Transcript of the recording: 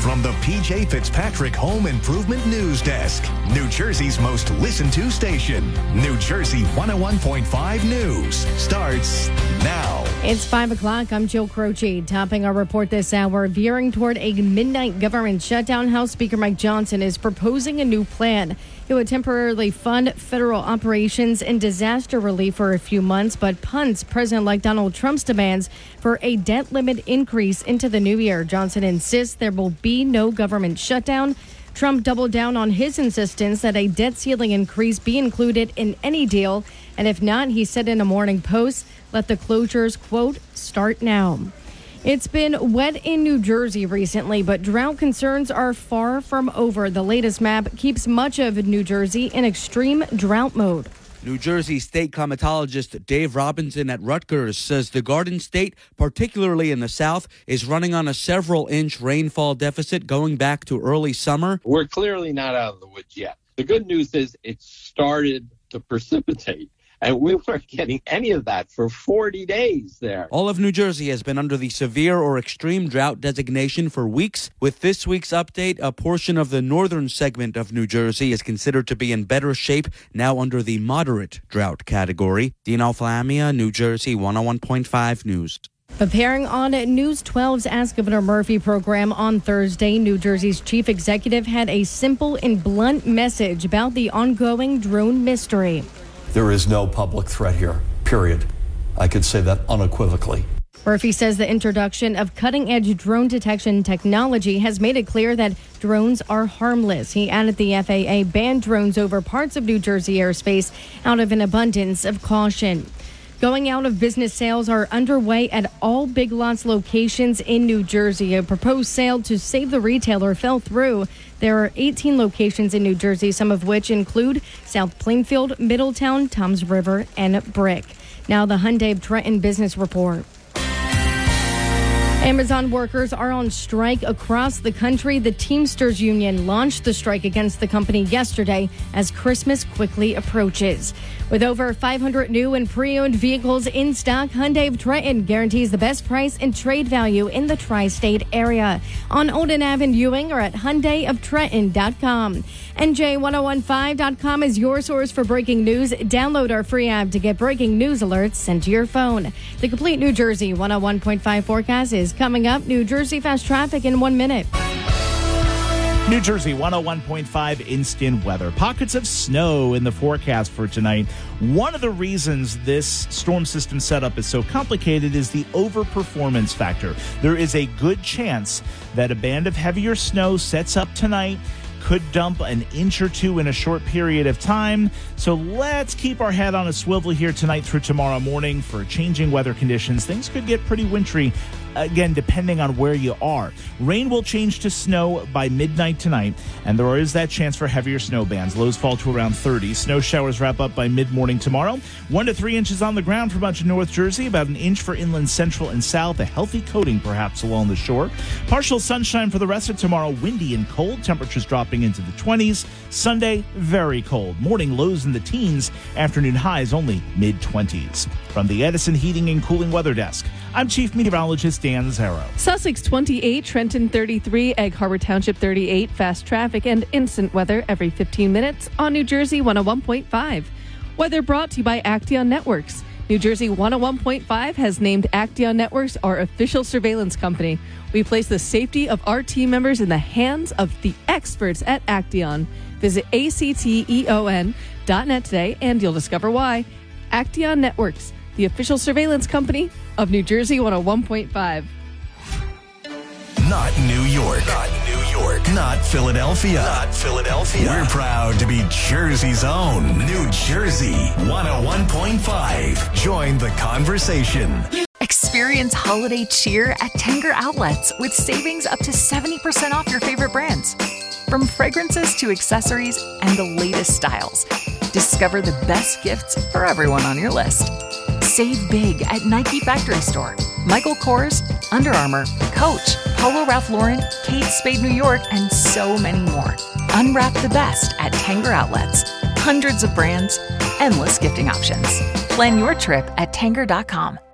from the PJ Fitzpatrick Home Improvement News Desk, New Jersey's most listened to station. New Jersey 101.5 News starts now. It's 5 o'clock. I'm Jill Croce. Topping our report this hour, veering toward a midnight government shutdown, House Speaker Mike Johnson is proposing a new plan. It would temporarily fund federal operations and disaster relief for a few months, but punts President-elect Donald Trump's demands for a debt limit increase into the new year. Johnson insists there will be no government shutdown. Trump doubled down on his insistence that a debt ceiling increase be included in any deal. And if not, he said in a Morning Post, let the closures, quote, start now. It's been wet in New Jersey recently, but drought concerns are far from over. The latest map keeps much of New Jersey in extreme drought mode. New Jersey state climatologist Dave Robinson at Rutgers says the Garden State, particularly in the south, is running on a several-inch rainfall deficit going back to early summer. We're clearly not out of the woods yet. The good news is it started to precipitate. And we weren't getting any of that for 40 days there. All of New Jersey has been under the severe or extreme drought designation for weeks. With this week's update, a portion of the northern segment of New Jersey is considered to be in better shape, now under the moderate drought category. Dean Alflamia, New Jersey 101.5 News. Appearing on News 12's Ask Governor Murphy program on Thursday, New Jersey's chief executive had a simple and blunt message about the ongoing drone mystery. There is no public threat here, period. I could say that unequivocally. Murphy says the introduction of cutting-edge drone detection technology has made it clear that drones are harmless. He added the FAA banned drones over parts of New Jersey airspace out of an abundance of caution. Going out of business sales are underway at all Big Lots locations in New Jersey. A proposed sale to save the retailer fell through. There are 18 locations in New Jersey, some of which include South Plainfield, Middletown, Toms River, and Brick. Now the Hyundai of Trenton Business Report. Amazon workers are on strike across the country. The Teamsters Union launched the strike against the company yesterday as Christmas quickly approaches. With over 500 new and pre-owned vehicles in stock, Hyundai of Trenton guarantees the best price and trade value in the tri-state area. On Olden Ave in Ewing or at HyundaiofTrenton.com. NJ1015.com is your source for breaking news. Download our free app to get breaking news alerts sent to your phone. The complete New Jersey 101.5 forecast is coming up. New Jersey fast traffic in 1 minute. New Jersey 101.5 instant weather. Pockets of snow in the forecast for tonight. One of the reasons this storm system setup is so complicated is the overperformance factor. There is a good chance that a band of heavier snow sets up tonight, could dump an inch or two in a short period of time. So let's keep our head on a swivel here tonight through tomorrow morning for changing weather conditions. Things could get pretty wintry, again, depending on where you are. Rain will change to snow by midnight tonight, and there is that chance for heavier snow bands. Lows fall to around 30. Snow showers wrap up by mid-morning tomorrow. 1 to 3 inches on the ground for much of North Jersey, about an inch for inland central and south. A healthy coating perhaps along the shore. Partial sunshine for the rest of tomorrow. Windy and cold. Temperatures dropping into the 20s. Sunday, very cold. Morning lows in the teens. Afternoon highs only mid-20s. From the Edison Heating and Cooling Weather Desk, I'm Chief Meteorologist Dan Zarrow. Sussex 28, Trenton 33, Egg Harbor Township 38, fast traffic and instant weather every 15 minutes on New Jersey 101.5. Weather brought to you by Acteon Networks. New Jersey 101.5 has named Acteon Networks our official surveillance company. We place the safety of our team members in the hands of the experts at Acteon. Visit acteon.net today and you'll discover why. Acteon Networks, the official surveillance company of New Jersey 101.5. Not New York. Not New York. Not Philadelphia. Not Philadelphia. We're proud to be Jersey's own. New Jersey 101.5. Join the conversation. Experience holiday cheer at Tanger Outlets with savings up to 70% off your favorite brands. From fragrances to accessories and the latest styles. Discover the best gifts for everyone on your list. Save big at Nike Factory Store, Michael Kors, Under Armour, Coach, Polo Ralph Lauren, Kate Spade New York, and so many more. Unwrap the best at Tanger Outlets. Hundreds of brands, endless gifting options. Plan your trip at Tanger.com.